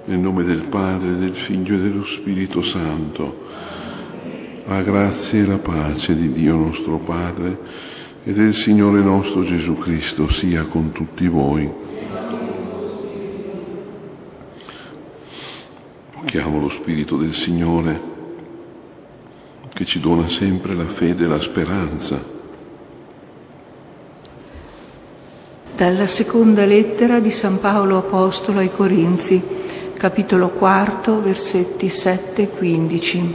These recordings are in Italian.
Nel nome del Padre, del Figlio e dello Spirito Santo. La grazia e la pace di Dio nostro Padre e del Signore nostro Gesù Cristo sia con tutti voi. Invochiamo lo Spirito del Signore che ci dona sempre la fede e la speranza. Dalla seconda lettera di San Paolo Apostolo ai Corinzi, capitolo 4, versetti 7 e 15.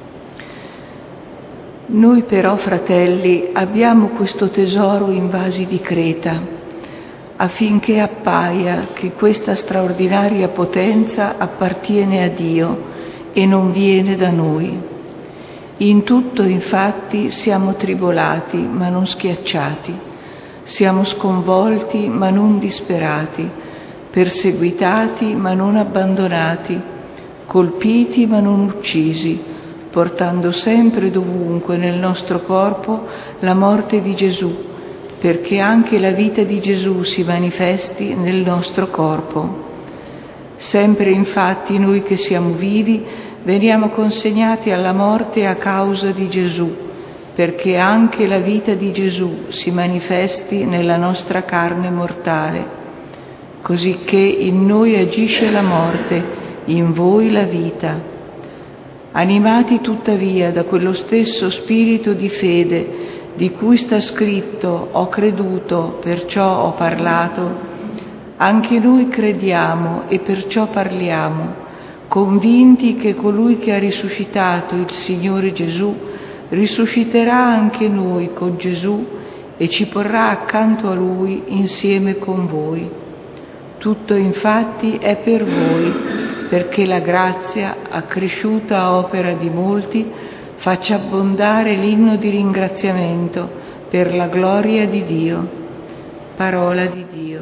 Noi però, fratelli, abbiamo questo tesoro in vasi di Creta, affinché appaia che questa straordinaria potenza appartiene a Dio e non viene da noi. In tutto, infatti, siamo tribolati, ma non schiacciati, siamo sconvolti, ma non disperati, perseguitati ma non abbandonati, colpiti ma non uccisi, portando sempre dovunque nel nostro corpo la morte di Gesù, perché anche la vita di Gesù si manifesti nel nostro corpo. Sempre infatti noi che siamo vivi veniamo consegnati alla morte a causa di Gesù, perché anche la vita di Gesù si manifesti nella nostra carne mortale. Cosicché in noi agisce la morte, in voi la vita. Animati tuttavia da quello stesso spirito di fede di cui sta scritto: ho creduto, perciò ho parlato, anche noi crediamo e perciò parliamo, convinti che colui che ha risuscitato il Signore Gesù risusciterà anche noi con Gesù e ci porrà accanto a Lui insieme con voi. Tutto infatti è per voi, perché la grazia, accresciuta a opera di molti, faccia abbondare l'inno di ringraziamento per la gloria di Dio. Parola di Dio.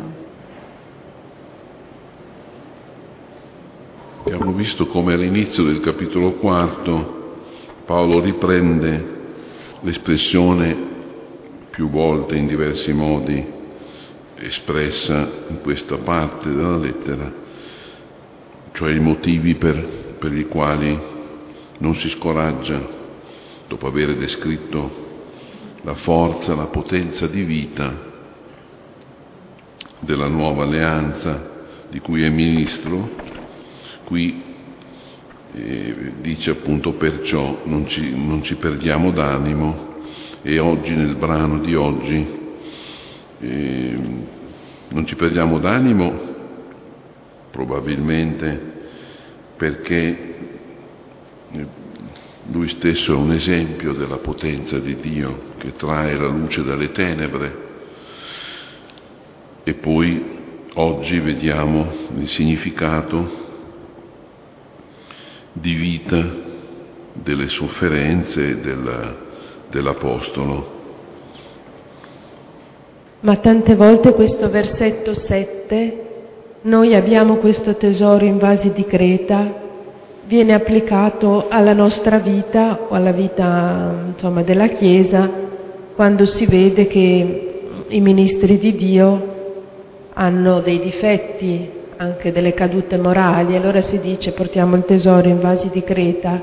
Abbiamo visto come all'inizio del capitolo 4 Paolo riprende l'espressione più volte in diversi modi espressa in questa parte della lettera, cioè i motivi per i quali non si scoraggia, dopo aver descritto la forza, la potenza di vita della nuova alleanza di cui è ministro. Qui dice appunto: perciò non ci perdiamo d'animo, e oggi nel brano di oggi non ci perdiamo d'animo probabilmente perché lui stesso è un esempio della potenza di Dio che trae la luce dalle tenebre, e poi oggi vediamo il significato di vita delle sofferenze dell'Apostolo. Ma tante volte questo versetto 7, noi abbiamo questo tesoro in vasi di Creta, viene applicato alla nostra vita o alla vita della Chiesa, quando si vede che i ministri di Dio hanno dei difetti, anche delle cadute morali. Allora si dice: portiamo il tesoro in vasi di Creta.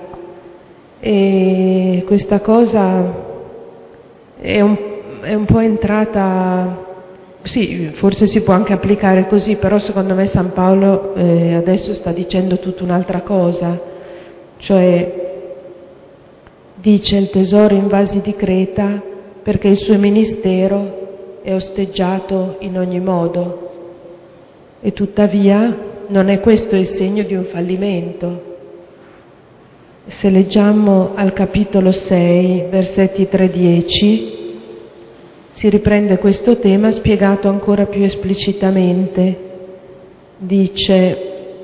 E questa cosa è un po' entrata, sì, forse si può anche applicare così, però secondo me San Paolo adesso sta dicendo tutta un'altra cosa, cioè dice il tesoro in vasi di Creta perché il suo ministero è osteggiato in ogni modo, e tuttavia non è questo il segno di un fallimento. Se leggiamo al capitolo 6, versetti 3-10, si riprende questo tema spiegato ancora più esplicitamente. Dice: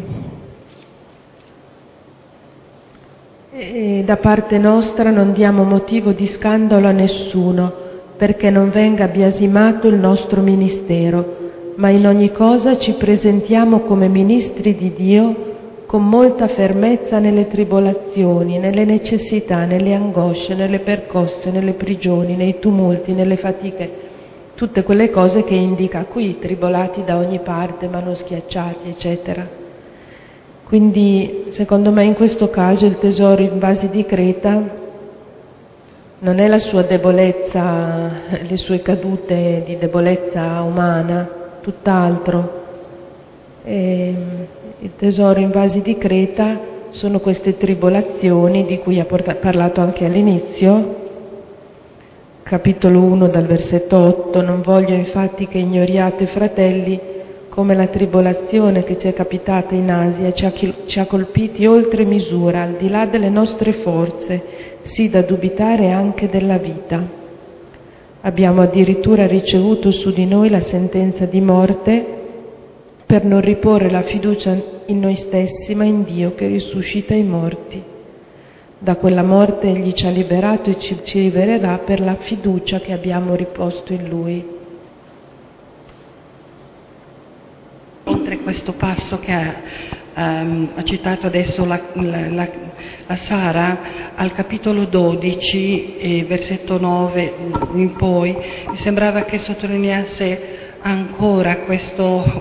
da parte nostra non diamo motivo di scandalo a nessuno, perché non venga biasimato il nostro ministero, ma in ogni cosa ci presentiamo come ministri di Dio con molta fermezza nelle tribolazioni, nelle necessità, nelle angosce, nelle percosse, nelle prigioni, nei tumulti, nelle fatiche, tutte quelle cose che indica qui, tribolati da ogni parte ma non schiacciati, eccetera. Quindi, secondo me, in questo caso il tesoro in vasi di creta non è la sua debolezza, le sue cadute di debolezza umana, tutt'altro. Il tesoro in vasi di creta sono queste tribolazioni di cui ha parlato anche all'inizio, capitolo 1 dal versetto 8: non voglio infatti che ignoriate, fratelli, come la tribolazione che ci è capitata in Asia ci ha colpiti oltre misura, al di là delle nostre forze, sì da dubitare anche della vita. Abbiamo addirittura ricevuto su di noi la sentenza di morte per non riporre la fiducia in noi stessi, ma in Dio che risuscita i morti. Da quella morte Egli ci ha liberato e ci libererà per la fiducia che abbiamo riposto in Lui. Oltre questo passo che ha citato adesso la Sara, al capitolo 12, versetto 9 in poi, mi sembrava che sottolineasse ancora questo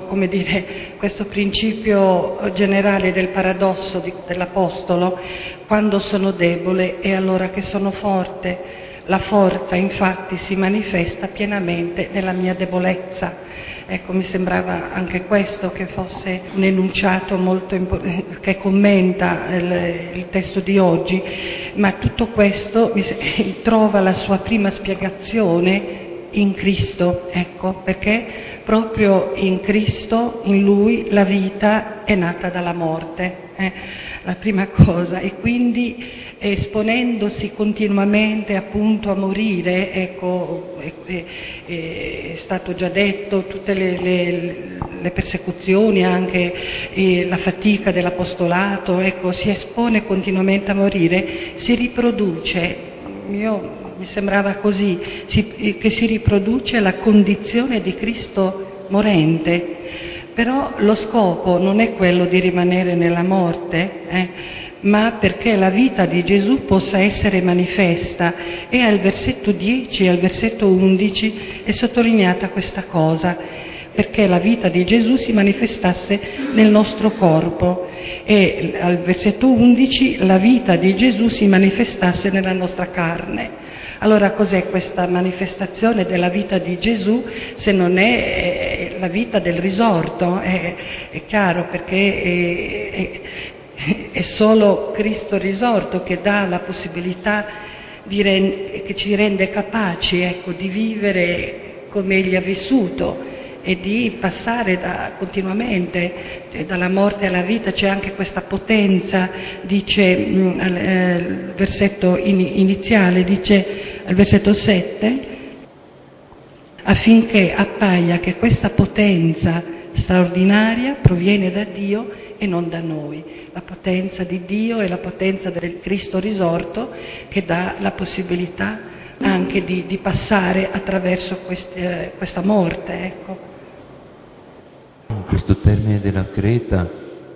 principio generale del paradosso dell'Apostolo: quando sono debole è allora che sono forte. La forza infatti si manifesta pienamente nella mia debolezza. Ecco, mi sembrava anche questo che fosse un enunciato che commenta il testo di oggi, ma tutto questo trova la sua prima spiegazione in Cristo, ecco, perché proprio in Cristo, in Lui, la vita è nata dalla morte, la prima cosa, e quindi esponendosi continuamente appunto a morire, ecco, è stato già detto, tutte le persecuzioni, anche la fatica dell'apostolato, ecco, si espone continuamente a morire, si riproduce. Mi sembrava così, che si riproduce la condizione di Cristo morente, però lo scopo non è quello di rimanere nella morte, ma perché la vita di Gesù possa essere manifesta, e al versetto 10 e al versetto 11 è sottolineata questa cosa, perché la vita di Gesù si manifestasse nel nostro corpo, e al versetto 11 la vita di Gesù si manifestasse nella nostra carne. Allora cos'è questa manifestazione della vita di Gesù se non è la vita del risorto? È chiaro, perché è solo Cristo risorto che dà la possibilità che ci rende capaci, ecco, di vivere come Egli ha vissuto e di passare continuamente dalla morte alla vita. C'è anche questa potenza, dice al versetto iniziale, dice al versetto 7, affinché appaia che questa potenza straordinaria proviene da Dio e non da noi. La potenza di Dio è la potenza del Cristo risorto, che dà la possibilità anche di passare attraverso questa morte, ecco. Questo termine della creta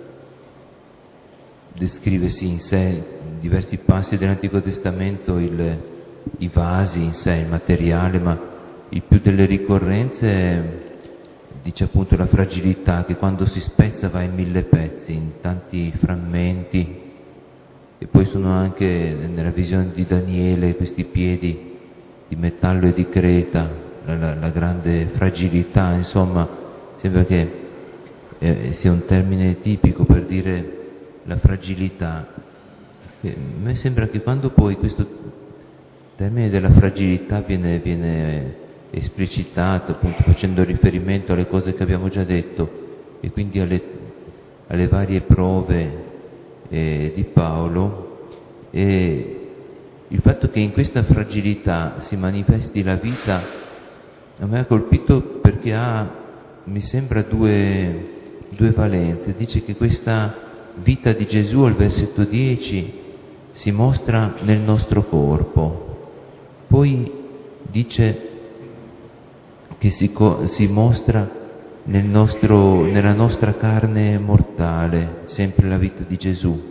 descrive in sé, in diversi passi dell'Antico Testamento, i vasi in sé, il materiale, ma il più delle ricorrenze dice appunto la fragilità, che quando si spezza va in 1000 pezzi, in tanti frammenti. E poi sono anche nella visione di Daniele questi piedi di metallo e di creta, la grande fragilità, insomma, sembra che sia un termine tipico per dire la fragilità. A me sembra che quando poi questo termine della fragilità viene esplicitato, appunto facendo riferimento alle cose che abbiamo già detto e quindi alle varie prove di Paolo, e il fatto che in questa fragilità si manifesti la vita a me ha colpito, perché mi sembra due valenze. Dice che questa vita di Gesù al versetto 10 si mostra nel nostro corpo, poi dice che si mostra nella nostra carne mortale, sempre la vita di Gesù.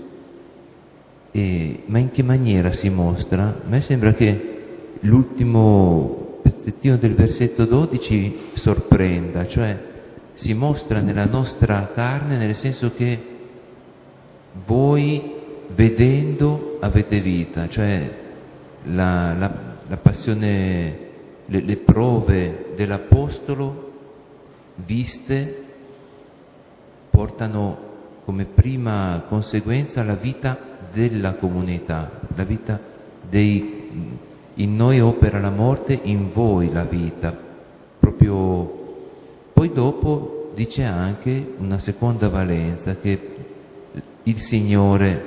Ma in che maniera si mostra? A me sembra che l'ultimo pezzettino del versetto 12 sorprenda, cioè si mostra nella nostra carne, nel senso che voi vedendo avete vita, cioè la passione, le prove dell'Apostolo viste portano come prima conseguenza la vita della comunità, la vita in noi opera la morte, in voi la vita. Proprio poi dopo dice anche una seconda valenza, che il Signore,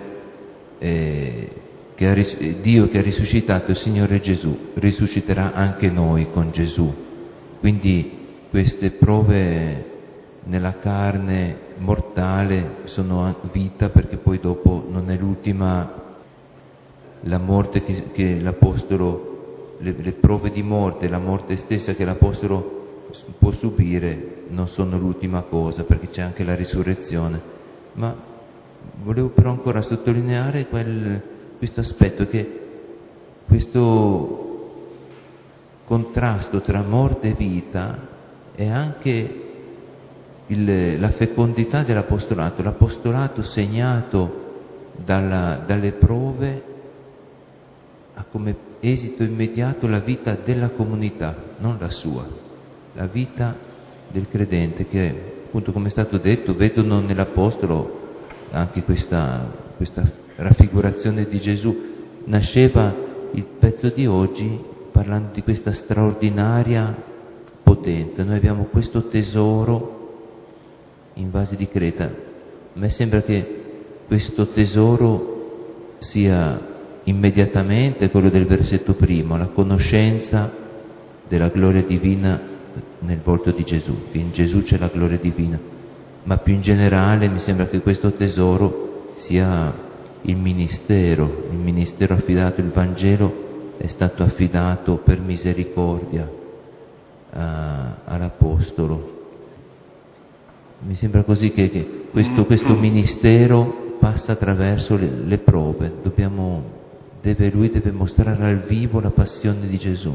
Dio che ha risuscitato il Signore Gesù, risusciterà anche noi con Gesù. Quindi queste prove nella carne mortale sono vita, perché poi dopo non è l'ultima, la morte che l'Apostolo, le prove di morte, la morte stessa che l'Apostolo può subire non sono l'ultima cosa, perché c'è anche la risurrezione. Ma volevo però ancora sottolineare questo aspetto, che questo contrasto tra morte e vita è anche la fecondità dell'apostolato, l'apostolato segnato dalle prove ha come esito immediato la vita della comunità, non la sua, la vita del credente, che appunto, come è stato detto, vedono nell'apostolo anche questa raffigurazione di Gesù. Nasceva il pezzo di oggi parlando di questa straordinaria potenza. Noi abbiamo questo tesoro in vasi di creta. A me sembra che questo tesoro sia immediatamente quello del versetto primo, la conoscenza della gloria divina nel volto di Gesù, che in Gesù c'è la gloria divina. Ma più in generale mi sembra che questo tesoro sia il ministero affidato, il Vangelo è stato affidato per misericordia all'Apostolo. Mi sembra così che questo ministero passa attraverso le prove. Lui deve mostrare al vivo la passione di Gesù.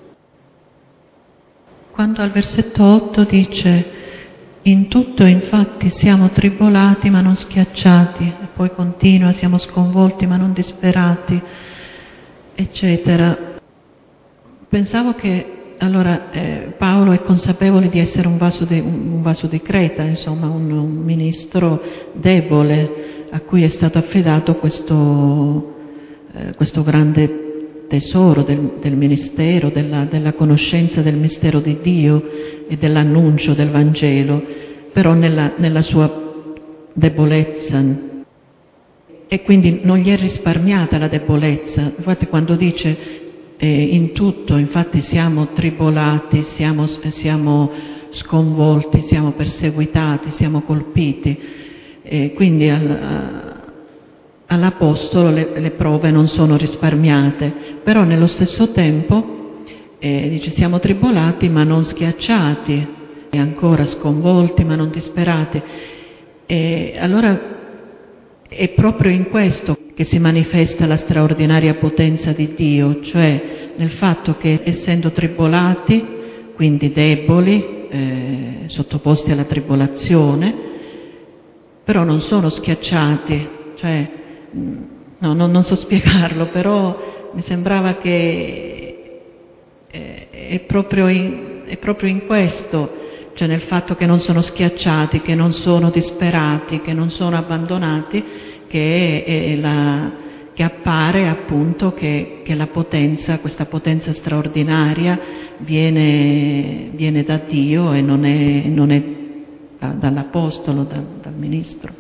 Quando al versetto 8 dice: in tutto infatti siamo tribolati ma non schiacciati, e poi continua: siamo sconvolti ma non disperati, eccetera. Pensavo che allora Paolo è consapevole di essere un vaso di creta, insomma un ministro debole a cui è stato affidato questo grande tesoro del ministero, della conoscenza del mistero di Dio e dell'annuncio del Vangelo, però nella sua debolezza, e quindi non gli è risparmiata la debolezza. Infatti quando dice in tutto infatti siamo tribolati, siamo sconvolti, siamo perseguitati, siamo colpiti, quindi all'Apostolo le prove non sono risparmiate, però nello stesso tempo dice: siamo tribolati ma non schiacciati, e ancora sconvolti ma non disperati. E allora è proprio in questo che si manifesta la straordinaria potenza di Dio, cioè nel fatto che, essendo tribolati, quindi deboli, sottoposti alla tribolazione, però non sono schiacciati, cioè non so spiegarlo, però mi sembrava che è proprio in questo, cioè nel fatto che non sono schiacciati, che non sono disperati, che non sono abbandonati, che appare appunto che la potenza, questa potenza straordinaria viene da Dio e non è dall'Apostolo, dal ministro.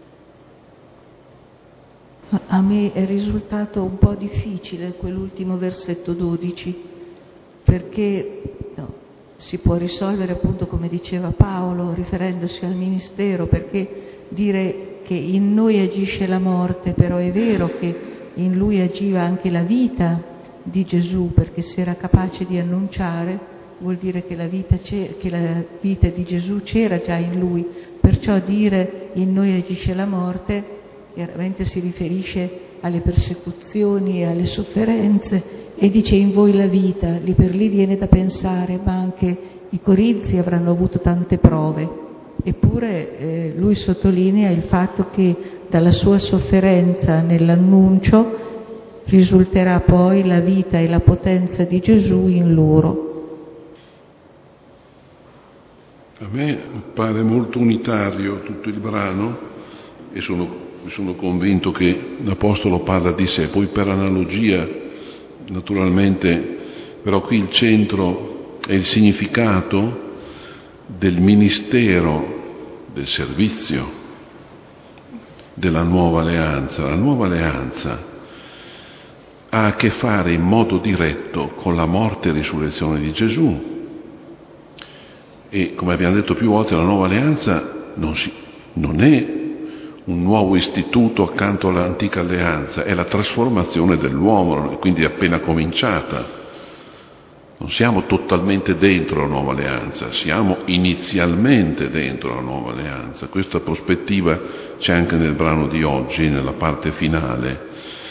A me è risultato un po' difficile quell'ultimo versetto 12, perché si può risolvere appunto come diceva Paolo, riferendosi al ministero, perché dire che in noi agisce la morte, però è vero che in lui agiva anche la vita di Gesù, perché se era capace di annunciare vuol dire che la vita di Gesù c'era già in lui, perciò dire in noi agisce la morte chiaramente si riferisce alle persecuzioni e alle sofferenze, e dice in voi la vita, lì per lì viene da pensare, ma anche i Corinzi avranno avuto tante prove, eppure lui sottolinea il fatto che dalla sua sofferenza nell'annuncio risulterà poi la vita e la potenza di Gesù in loro. A me pare molto unitario tutto il brano e sono convinto che l'Apostolo parla di sé, poi per analogia naturalmente, però qui il centro è il significato del ministero, del servizio, della nuova alleanza. La nuova alleanza ha a che fare in modo diretto con la morte e risurrezione di Gesù. E come abbiamo detto più volte, la nuova alleanza non è un nuovo istituto accanto all'antica alleanza, è la trasformazione dell'uomo, quindi è appena cominciata. Non siamo totalmente dentro la nuova alleanza, siamo inizialmente dentro la nuova alleanza. Questa prospettiva c'è anche nel brano di oggi, nella parte finale.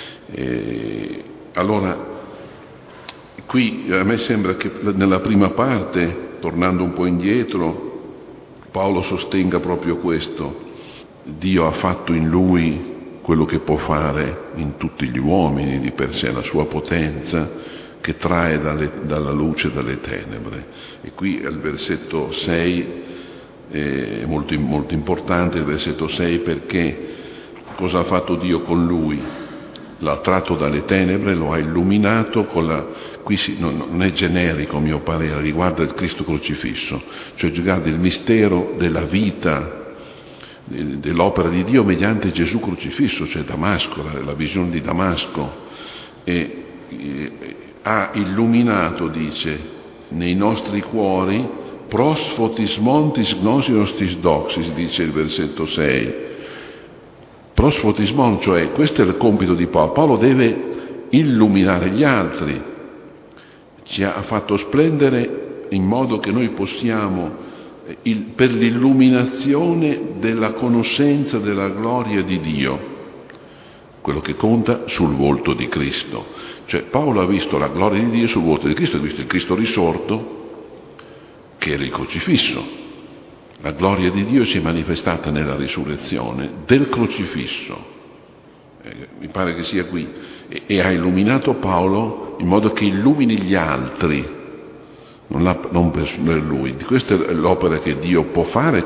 Allora, qui a me sembra che nella prima parte, tornando un po' indietro, Paolo sostenga proprio questo. Dio ha fatto in lui quello che può fare in tutti gli uomini, di per sé la sua potenza che trae dalla luce dalle tenebre. E qui al versetto 6 è molto, molto importante il versetto 6, perché cosa ha fatto Dio con lui? L'ha tratto dalle tenebre, lo ha illuminato qui non è generico a mio parere, riguarda il Cristo crocifisso, cioè riguarda il mistero della vita, dell'opera di Dio mediante Gesù crocifisso, cioè Damasco, la visione di Damasco, e ha illuminato, dice, nei nostri cuori pros photis montis gnosis tis doxis, dice il versetto 6. Pros photis mon, cioè questo è il compito di Paolo. Paolo deve illuminare gli altri, ci ha fatto splendere in modo che noi possiamo, per l'illuminazione della conoscenza della gloria di Dio, quello che conta sul volto di Cristo. Cioè Paolo ha visto la gloria di Dio sul volto di Cristo, ha visto il Cristo risorto, che era il crocifisso. La gloria di Dio si è manifestata nella risurrezione del crocifisso. Mi pare che sia qui. E ha illuminato Paolo in modo che illumini gli altri, non per lui. Questa è l'opera che Dio può fare,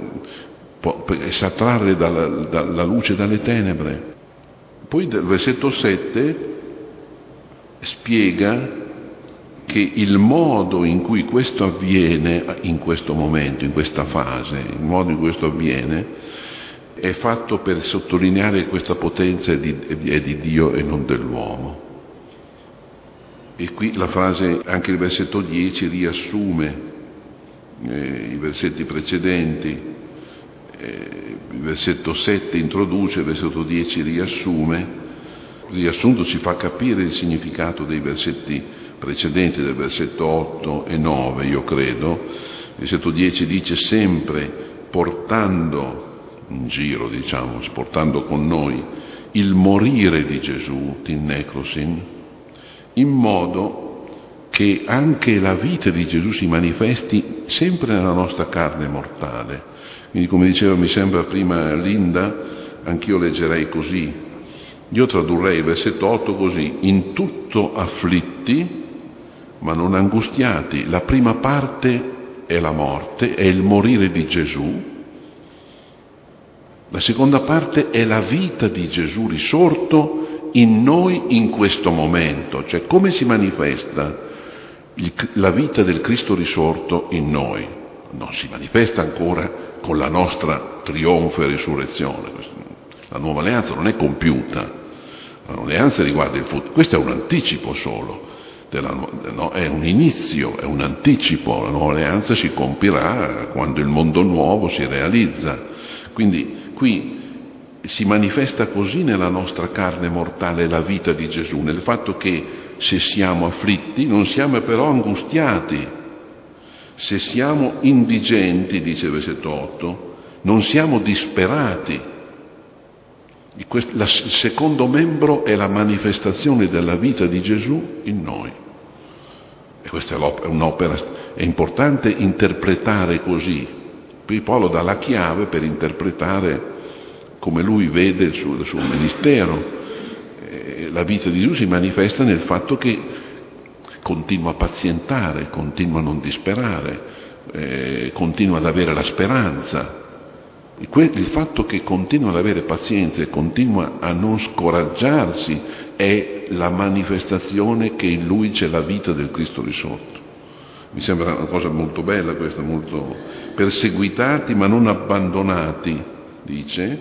sa trarre dalla luce dalle tenebre. Poi del versetto 7 spiega che il modo in cui questo avviene in questo momento, in questa fase, il modo in cui questo avviene è fatto per sottolineare che questa potenza è di Dio e non dell'uomo. E qui la frase, anche il versetto 10 riassume i versetti precedenti, il versetto 7 introduce, il versetto 10 riassume. Il riassunto ci fa capire il significato dei versetti precedenti, del versetto 8 e 9, io credo. Il versetto 10 dice: sempre portando in giro, portando con noi il morire di Gesù, tin necrosin, in modo che anche la vita di Gesù si manifesti sempre nella nostra carne mortale. Quindi, come diceva, mi sembra prima Linda, anch'io leggerei così. Io tradurrei il versetto 8 così: in tutto afflitti, ma non angustiati. La prima parte è la morte, è il morire di Gesù. La seconda parte è la vita di Gesù risorto in noi in questo momento. Cioè, come si manifesta la vita del Cristo risorto in noi? Non si manifesta ancora con la nostra trionfo e risurrezione. La nuova alleanza non è compiuta, la nuova alleanza riguarda il futuro. Questo è un anticipo solo, è un inizio, è un anticipo. La nuova alleanza si compirà quando il mondo nuovo si realizza. Quindi qui si manifesta così nella nostra carne mortale la vita di Gesù, nel fatto che se siamo afflitti non siamo però angustiati, se siamo indigenti, dice il versetto 8, non siamo disperati. Il secondo membro è la manifestazione della vita di Gesù in noi. E questa è un'opera, è importante interpretare così. Qui Paolo dà la chiave per interpretare come lui vede il suo ministero. La vita di Gesù si manifesta nel fatto che continua a pazientare, continua a non disperare, continua ad avere la speranza. Il fatto che continua ad avere pazienza e continua a non scoraggiarsi è la manifestazione che in lui c'è la vita del Cristo risorto. Mi sembra una cosa molto bella questa, molto perseguitati ma non abbandonati, dice,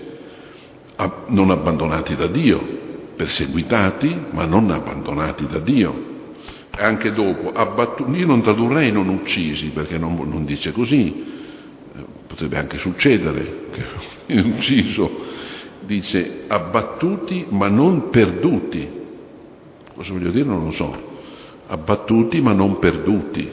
non abbandonati da Dio, perseguitati ma non abbandonati da Dio. Anche dopo, io non tradurrei non uccisi, perché non dice così, potrebbe anche succedere che viene ucciso, dice abbattuti ma non perduti. Cosa voglio dire? Non lo so. Abbattuti ma non perduti.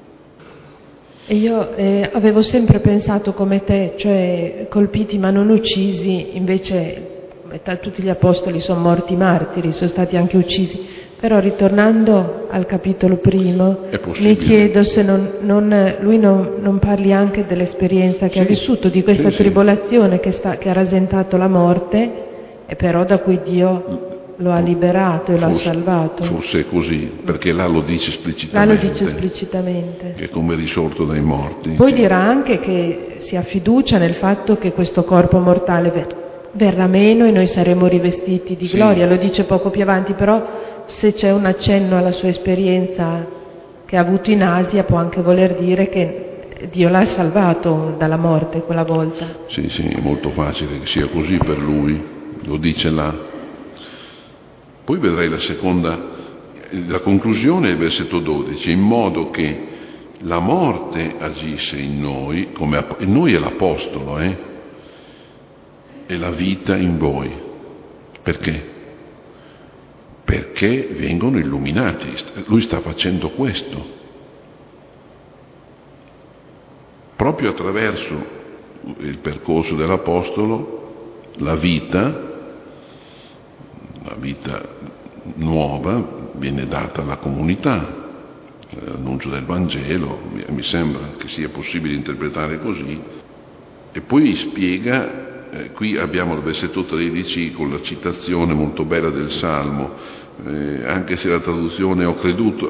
E io avevo sempre pensato come te, cioè colpiti ma non uccisi, invece tutti gli apostoli sono morti martiri, sono stati anche uccisi. Però ritornando al capitolo primo, mi chiedo se lui non parli anche dell'esperienza che ha vissuto, di questa tribolazione che ha rasentato la morte, e però da cui Dio lo ha liberato e lo ha salvato. Forse è così, perché là lo dice esplicitamente. Che è come risorto dai morti. Poi dirà anche che si ha fiducia nel fatto che questo corpo mortale verrà meno e noi saremo rivestiti di gloria, lo dice poco più avanti, però se c'è un accenno alla sua esperienza che ha avuto in Asia può anche voler dire che Dio l'ha salvato dalla morte quella volta. Sì, è molto facile che sia così per lui, lo dice là. Poi vedrei la conclusione del versetto 12, in modo che la morte agisse in noi, e noi è l'apostolo, e la vita in voi. Perché? Perché vengono illuminati. Lui sta facendo questo. Proprio attraverso il percorso dell'Apostolo, la vita nuova viene data alla comunità. L'annuncio del Vangelo, mi sembra che sia possibile interpretare così. E poi spiega. Qui abbiamo il versetto 13 con la citazione molto bella del Salmo, anche se la traduzione ho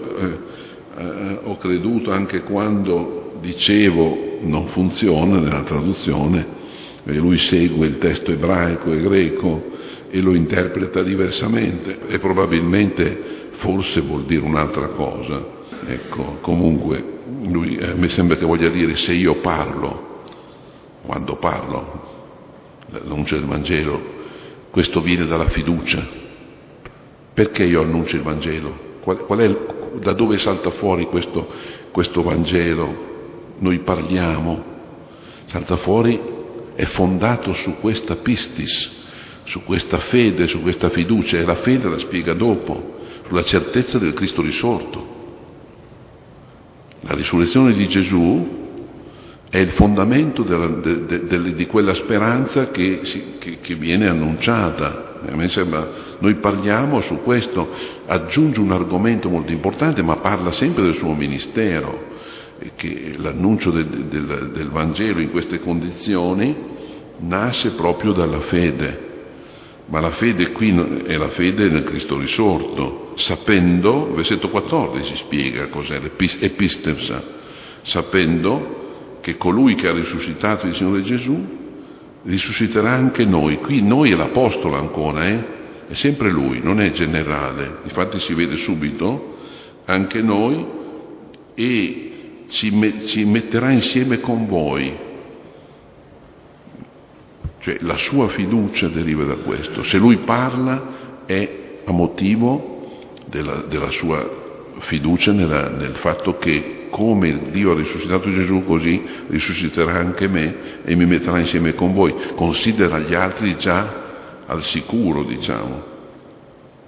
creduto anche quando dicevo non funziona nella traduzione, lui segue il testo ebraico e greco e lo interpreta diversamente e probabilmente forse vuol dire un'altra cosa. Ecco, comunque lui mi sembra che voglia dire se io parlo, quando parlo, l'annuncio del Vangelo, questo viene dalla fiducia. Perché io annuncio il Vangelo? Da dove salta fuori questo Vangelo? Noi parliamo, salta fuori, è fondato su questa pistis, su questa fede, su questa fiducia, e la fede la spiega dopo, sulla certezza del Cristo risorto. La risurrezione di Gesù è il fondamento di quella speranza che viene annunciata. A me sembra, noi parliamo su questo, aggiunge un argomento molto importante, ma parla sempre del suo ministero, che l'annuncio del Vangelo in queste condizioni nasce proprio dalla fede. Ma la fede qui è la fede nel Cristo risorto, sapendo, versetto 14 spiega cos'è l'episteusa, sapendo che colui che ha risuscitato il Signore Gesù risusciterà anche noi. Qui noi è l'apostolo ancora, è sempre lui, non è generale, infatti si vede subito, anche noi, e ci metterà insieme con voi. Cioè la sua fiducia deriva da questo. Se lui parla è a motivo della sua fiducia nel fatto che come Dio ha risuscitato Gesù, così risusciterà anche me e mi metterà insieme con voi. Considera gli altri già al sicuro, diciamo.